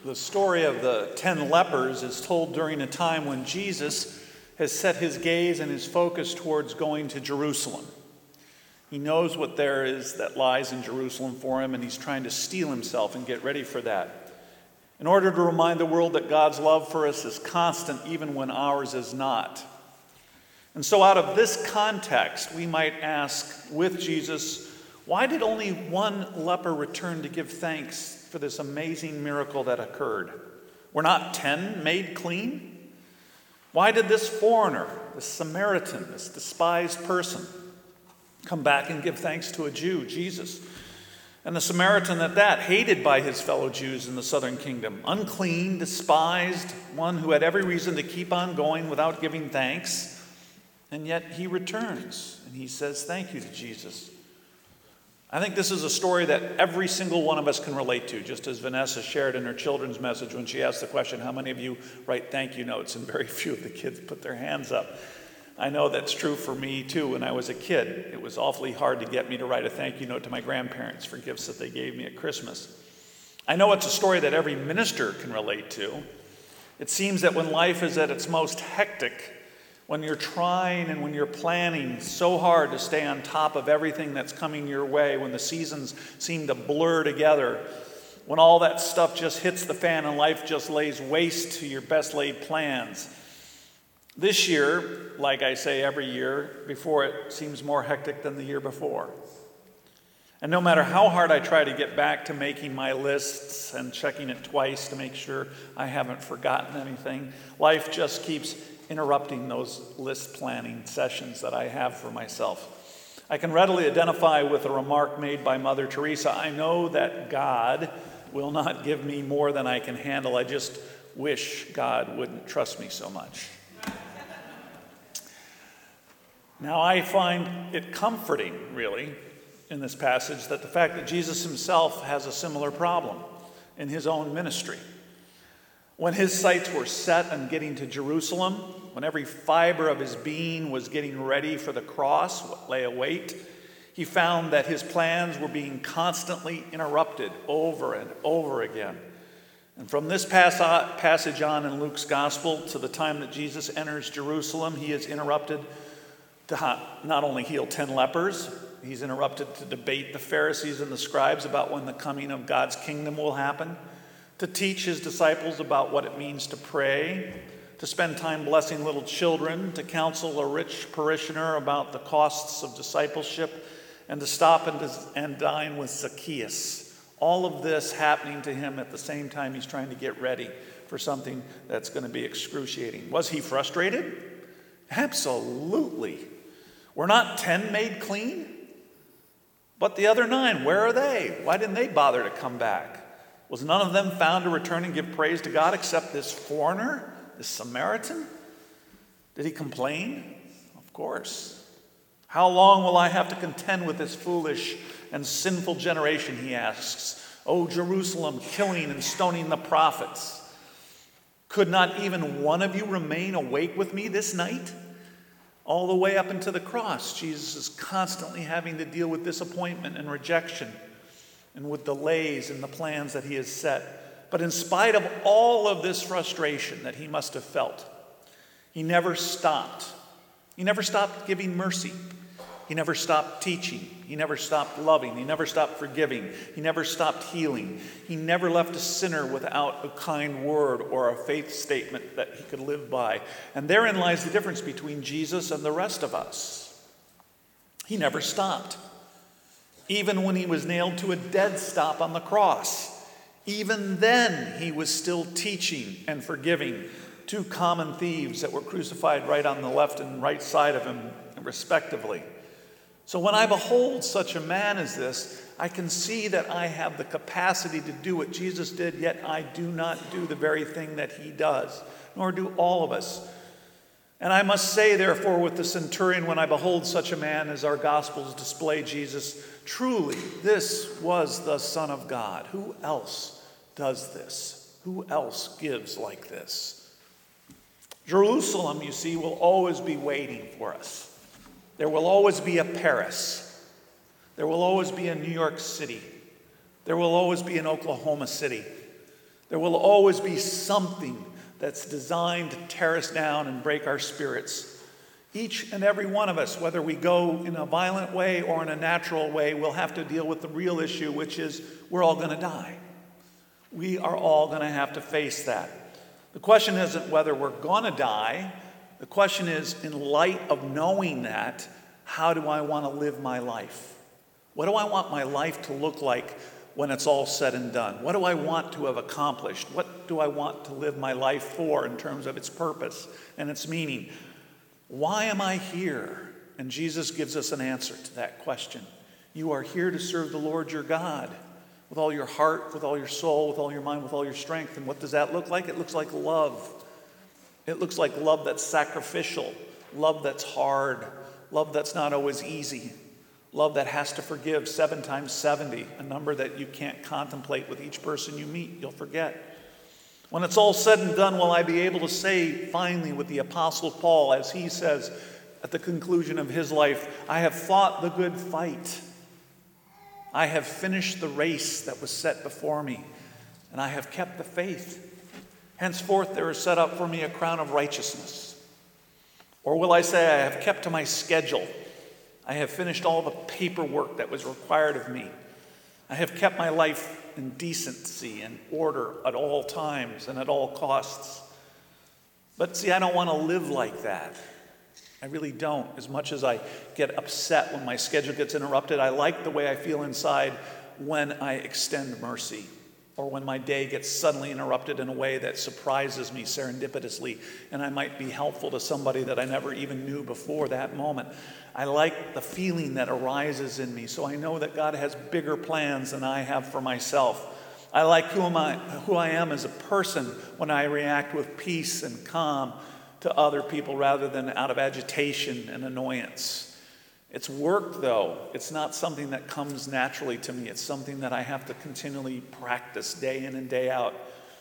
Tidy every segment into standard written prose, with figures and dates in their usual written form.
The story of the 10 lepers is told during a time when Jesus has set his gaze and his focus towards going to Jerusalem. He knows what there is that lies in Jerusalem for him, and he's trying to steel himself and get ready for that, in order to remind the world that God's love for us is constant even when ours is not. And so out of this context, we might ask with Jesus, why did only one leper return to give thanks for this amazing miracle that occurred? Were not 10 made clean? Why did this foreigner, this Samaritan, this despised person, come back and give thanks to a Jew, Jesus? And the Samaritan at that, hated by his fellow Jews in the southern kingdom, unclean, despised, one who had every reason to keep on going without giving thanks. And yet he returns and he says thank you to Jesus. I think this is a story that every single one of us can relate to, just as Vanessa shared in her children's message when she asked the question, how many of you write thank you notes? And very few of the kids put their hands up. I know that's true for me too. When I was a kid, it was awfully hard to get me to write a thank you note to my grandparents for gifts that they gave me at Christmas. I know it's a story that every minister can relate to. It seems that when life is at its most hectic, when you're trying and when you're planning so hard to stay on top of everything that's coming your way, when the seasons seem to blur together, when all that stuff just hits the fan and life just lays waste to your best laid plans. This year, like I say every year before, it seems more hectic than the year before. And no matter how hard I try to get back to making my lists and checking it twice to make sure I haven't forgotten anything, life just keeps interrupting those list planning sessions that I have for myself. I can readily identify with a remark made by Mother Teresa. I know that God will not give me more than I can handle. I just wish God wouldn't trust me so much. Now, I find it comforting, really, in this passage, that the fact that Jesus himself has a similar problem in his own ministry. When his sights were set on getting to Jerusalem, when every fiber of his being was getting ready for the cross, what lay await, he found that his plans were being constantly interrupted over and over again. And from this passage on in Luke's gospel to the time that Jesus enters Jerusalem, he is interrupted to not only heal 10 lepers, he's interrupted to debate the Pharisees and the scribes about when the coming of God's kingdom will happen, to teach his disciples about what it means to pray, to spend time blessing little children, to counsel a rich parishioner about the costs of discipleship, and to stop and dine with Zacchaeus. All of this happening to him at the same time he's trying to get ready for something that's going to be excruciating. Was he frustrated? Absolutely. Were not 10 made clean? But the other 9, where are they? Why didn't they bother to come back? Was none of them found to return and give praise to God except this foreigner, this Samaritan? Did he complain? Of course. How long will I have to contend with this foolish and sinful generation, he asks. O Jerusalem, killing and stoning the prophets. Could not even one of you remain awake with me this night? All the way up into the cross, Jesus is constantly having to deal with disappointment and rejection, and with delays in the plans that he has set. But in spite of all of this frustration that he must have felt, he never stopped. He never stopped giving mercy. He never stopped teaching. He never stopped loving. He never stopped forgiving. He never stopped healing. He never left a sinner without a kind word or a faith statement that he could live by. And therein lies the difference between Jesus and the rest of us. He never stopped. Even when he was nailed to a dead stop on the cross, even then he was still teaching and forgiving 2 common thieves that were crucified right on the left and right side of him, respectively. So when I behold such a man as this, I can see that I have the capacity to do what Jesus did, yet I do not do the very thing that he does, nor do all of us. And I must say, therefore, with the centurion, when I behold such a man as our Gospels display Jesus, truly, this was the Son of God. Who else does this? Who else gives like this? Jerusalem, you see, will always be waiting for us. There will always be a Paris. There will always be a New York City. There will always be an Oklahoma City. There will always be something that's designed to tear us down and break our spirits. Each and every one of us, whether we go in a violent way or in a natural way, will have to deal with the real issue, which is we're all going to die. We are all going to have to face that. The question isn't whether we're going to die. The question is, in light of knowing that, how do I want to live my life? What do I want my life to look like when it's all said and done? What do I want to have accomplished? What do I want to live my life for in terms of its purpose and its meaning? Why am I here? And Jesus gives us an answer to that question. You are here to serve the Lord your God with all your heart, with all your soul, with all your mind, with all your strength. And what does that look like? It looks like love. It looks like love that's sacrificial, love that's hard, love that's not always easy, love that has to forgive 7 times 70, a number that you can't contemplate with each person you meet. You'll forget. When it's all said and done, will I be able to say finally with the Apostle Paul, as he says at the conclusion of his life, I have fought the good fight. I have finished the race that was set before me, and I have kept the faith. Henceforth there is set up for me a crown of righteousness. Or will I say, I have kept to my schedule. I have finished all the paperwork that was required of me. I have kept my life in decency and order at all times and at all costs. But see, I don't want to live like that. I really don't. As much as I get upset when my schedule gets interrupted, I like the way I feel inside when I extend mercy, or when my day gets suddenly interrupted in a way that surprises me serendipitously, and I might be helpful to somebody that I never even knew before that moment. I like the feeling that arises in me, so I know that God has bigger plans than I have for myself. I like who I am as a person when I react with peace and calm to other people rather than out of agitation and annoyance. It's work, though. It's not something that comes naturally to me. It's something that I have to continually practice day in and day out.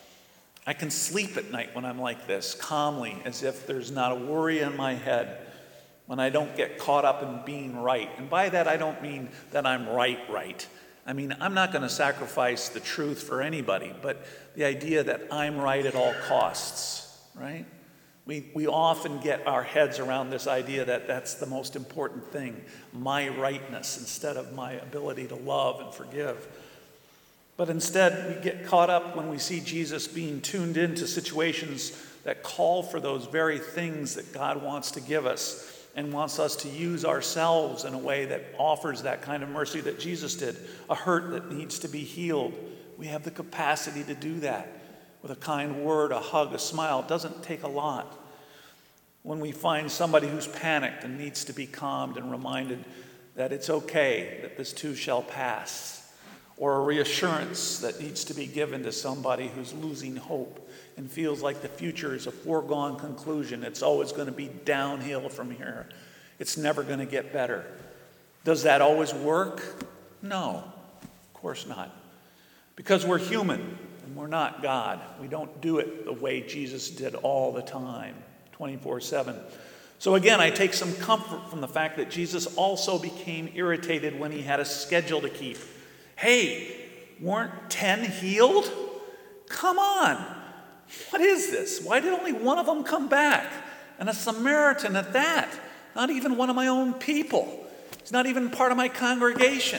I can sleep at night when I'm like this, calmly, as if there's not a worry in my head, when I don't get caught up in being right. And by that, I don't mean that I'm right. I mean, I'm not going to sacrifice the truth for anybody, but the idea that I'm right at all costs, right? We often get our heads around this idea that that's the most important thing, my rightness, instead of my ability to love and forgive. But instead, we get caught up when we see Jesus being tuned into situations that call for those very things that God wants to give us and wants us to use ourselves in a way that offers that kind of mercy that Jesus did, a hurt that needs to be healed. We have the capacity to do that. With a kind word, a hug, a smile. It doesn't take a lot. When we find somebody who's panicked and needs to be calmed and reminded that it's okay, that this too shall pass. Or a reassurance that needs to be given to somebody who's losing hope and feels like the future is a foregone conclusion. It's always going to be downhill from here. It's never going to get better. Does that always work? No, of course not. Because we're human. And we're not God. We don't do it the way Jesus did all the time, 24/7. So again, I take some comfort from the fact that Jesus also became irritated when he had a schedule to keep. Hey, weren't 10 healed? Come on. What is this? Why did only one of them come back? And a Samaritan at that. Not even one of my own people. He's not even part of my congregation.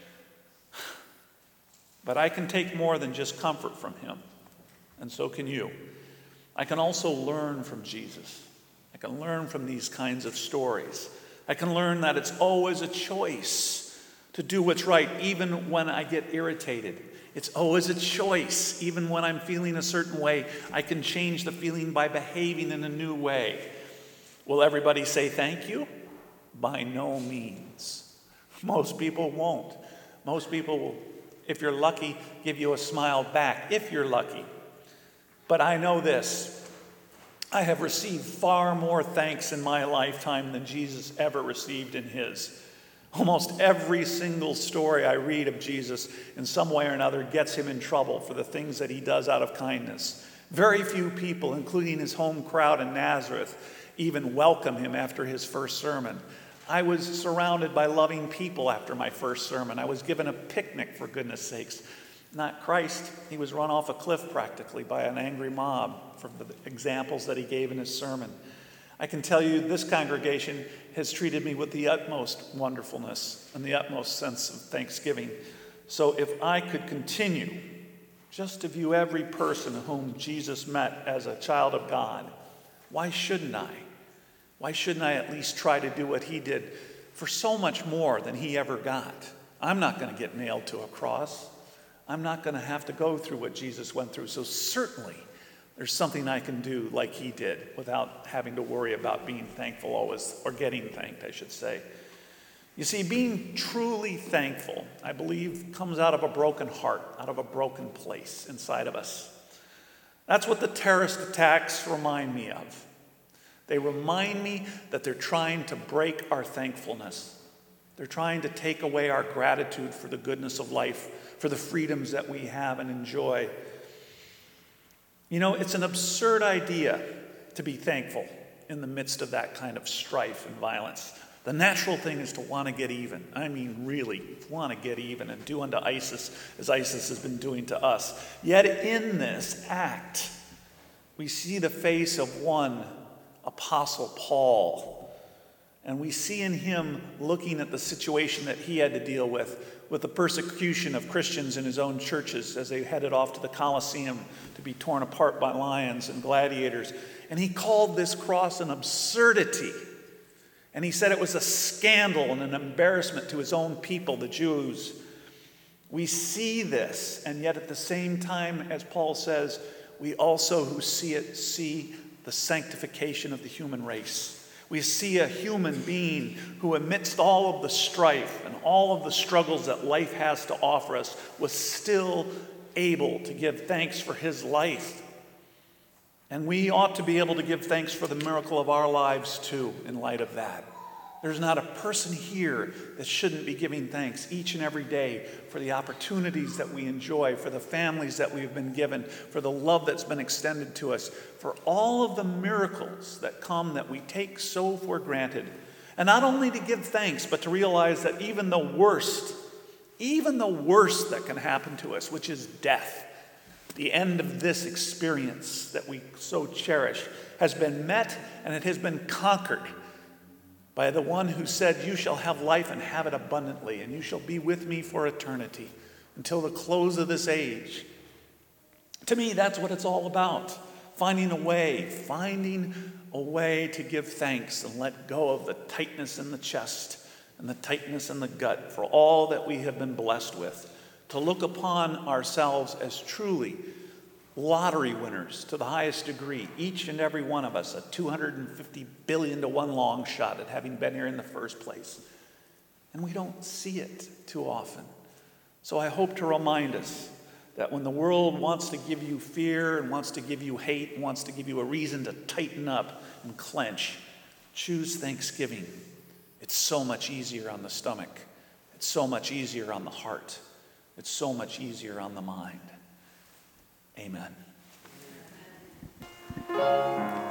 But I can take more than just comfort from him, and so can you. I can also learn from Jesus. I can learn from these kinds of stories. I can learn that it's always a choice to do what's right, even when I get irritated. It's always a choice, even when I'm feeling a certain way. I can change the feeling by behaving in a new way. Will everybody say thank you? By no means. Most people won't. Most people will, if you're lucky, give you a smile back, if you're lucky. But I know this. I have received far more thanks in my lifetime than Jesus ever received in his. Almost every single story I read of Jesus in some way or another gets him in trouble for the things that he does out of kindness. Very few people, including his home crowd in Nazareth, even welcome him after his first sermon. I was surrounded by loving people after my first sermon. I was given a picnic, for goodness sakes. Not Christ. He was run off a cliff practically by an angry mob from the examples that he gave in his sermon. I can tell you this congregation has treated me with the utmost wonderfulness and the utmost sense of thanksgiving. So if I could continue just to view every person whom Jesus met as a child of God, why shouldn't I? Why shouldn't I at least try to do what he did for so much more than he ever got? I'm not going to get nailed to a cross. I'm not going to have to go through what Jesus went through. So certainly there's something I can do like he did without having to worry about being thankful always, or getting thanked, I should say. You see, being truly thankful, I believe, comes out of a broken heart, out of a broken place inside of us. That's what the terrorist attacks remind me of. They remind me that they're trying to break our thankfulness. They're trying to take away our gratitude for the goodness of life, for the freedoms that we have and enjoy. You know, it's an absurd idea to be thankful in the midst of that kind of strife and violence. The natural thing is to want to get even. I mean, really want to get even and do unto ISIS as ISIS has been doing to us. Yet in this act, we see the face of one Apostle Paul, and we see in him looking at the situation that he had to deal with the persecution of Christians in his own churches as they headed off to the Colosseum to be torn apart by lions and gladiators. And he called this cross an absurdity. And he said it was a scandal and an embarrassment to his own people, the Jews. We see this, and yet at the same time, as Paul says, we also who see it see the sanctification of the human race. We see a human being who, amidst all of the strife and all of the struggles that life has to offer us, was still able to give thanks for his life. And we ought to be able to give thanks for the miracle of our lives too, in light of that. There's not a person here that shouldn't be giving thanks each and every day for the opportunities that we enjoy, for the families that we've been given, for the love that's been extended to us, for all of the miracles that come that we take so for granted. And not only to give thanks, but to realize that even the worst that can happen to us, which is death, the end of this experience that we so cherish, has been met and it has been conquered by the one who said, "You shall have life and have it abundantly, and you shall be with me for eternity until the close of this age." To me, that's what it's all about. Finding a way to give thanks and let go of the tightness in the chest and the tightness in the gut for all that we have been blessed with. To look upon ourselves as truly lottery winners to the highest degree, each and every one of us, a 250 billion to 1 long shot at having been here in the first place. And we don't see it too often. So I hope to remind us that when the world wants to give you fear and wants to give you hate and wants to give you a reason to tighten up and clench, choose thanksgiving. It's so much easier on the stomach. It's so much easier on the heart. It's so much easier on the mind. Amen.